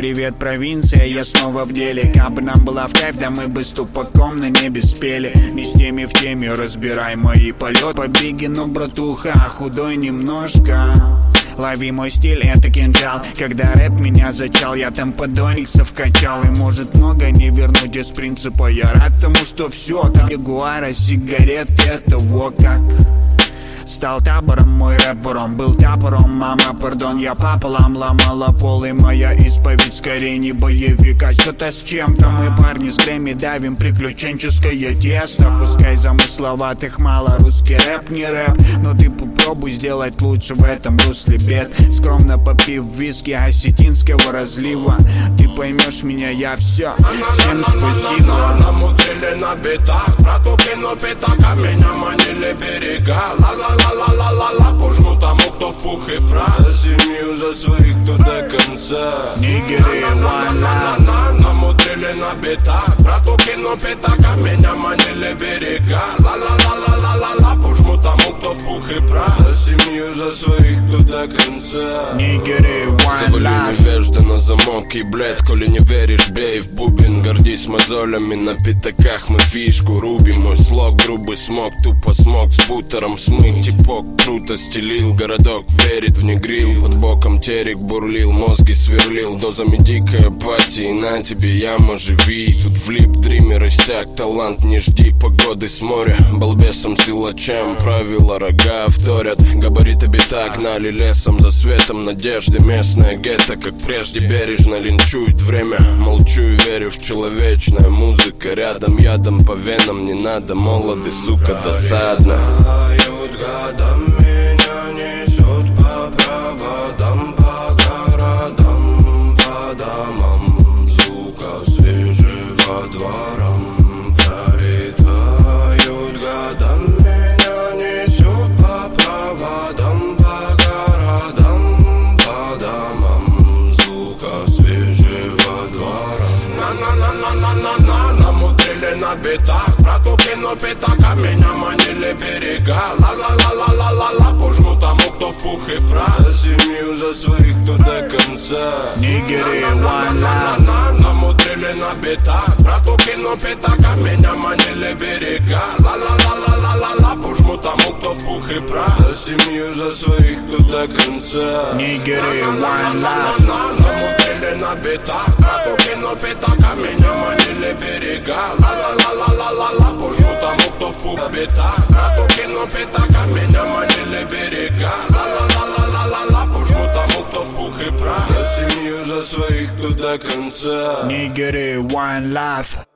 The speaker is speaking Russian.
Привет, провинция, я снова в деле. Кабы нам была в кайф, да мы бы с тупаком на небе спели. Не с теми в теме, разбирай мои полет. Побеги, но, братуха, худой немножко. Лови мой стиль, это кинжал. Когда рэп меня зачал, я там подониксов качал. И может много не вернуть из принципа. Я рад тому, что все там ягуара, сигарет, это вот как. Стал табором, мой рэпером был тапором, мама, пардон, я пополам ломала пол. И моя исповедь скорее не боевика. Что-то с чем-то мы, парни, с Грэмми давим приключенческое тесто. Пускай замысловатых мало, русский рэп не рэп, но ты попробуй сделать лучше в этом русле бед. Скромно попив виски осетинского разлива, ты поймешь меня, я все. Всем спасибо. Намудрили на битах, брату кино пятака, меня манили берега. Ла-ла-ла-ла-ла-ла-ла, пожму тому, кто в пух и прах. За семью, за своих, кто до конца. Нигеры, намудрили на битах, брату кино пятака, меня манили берега. Ла-ла-ла-ла-ла-ла-ла, пожму тому, кто в пух и прах. За семью, за своих, кто до конца. Нигеры, завали невежда на замок и блед. Коли не веришь, бей в бубен. Гордись мозолями, на пятаках мы фишку рубим. Мой слог грубый смог, тупо смог с бутером смыть. Типок круто стелил, городок верит в негрил. Под боком терек бурлил, мозги сверлил. Дозами дикой апатии, на тебе яма, живи. Тут влип, дример, иссяк, талант не жди погоды с моря. Балбесом, силачам, правила рога вторят. Габариты бита гнали лесом за светом надежды. Местное гетто, как прежде, бережно линчует время. Молчу и верю в человечное. Музыка рядом, ядом по венам не надо. Молоды, сука, досадно. Годом меня несет по проводам, по городам, по домам. Звука свежего двором пролетают годом. Меня несет по проводам, по городам, по домам. Звука свежего двора. На-на-на-на-на-на-на, намудрили на битах, брату кино пятака, меня манили берега. Ла-ла-ла-ла-ла-ла-ла, пожму тому, кто в пух и прах. За семью, за своих, кто до конца. Нигеры, one love. Намудрили на битах, брату кино пятака, меня манили берега. Ла-ла-ла-ла-ла-ла-ла, пожму тому, кто в пух и прах. За семью, за своих, кто до конца. Нигеры, one love. Намудрили на битах, брату кино пятака, меня манили берега. Ла-ла-ла-ла-ла-ла-ла, пожму тому, кто в пух и прах. Брату кино пятака, меня манили берега. Ла-ла-ла-ла-ла-ла-ла, пожму тому, кто в пух и прах. За семью, за своих, кто до конца. Нигеры, one love.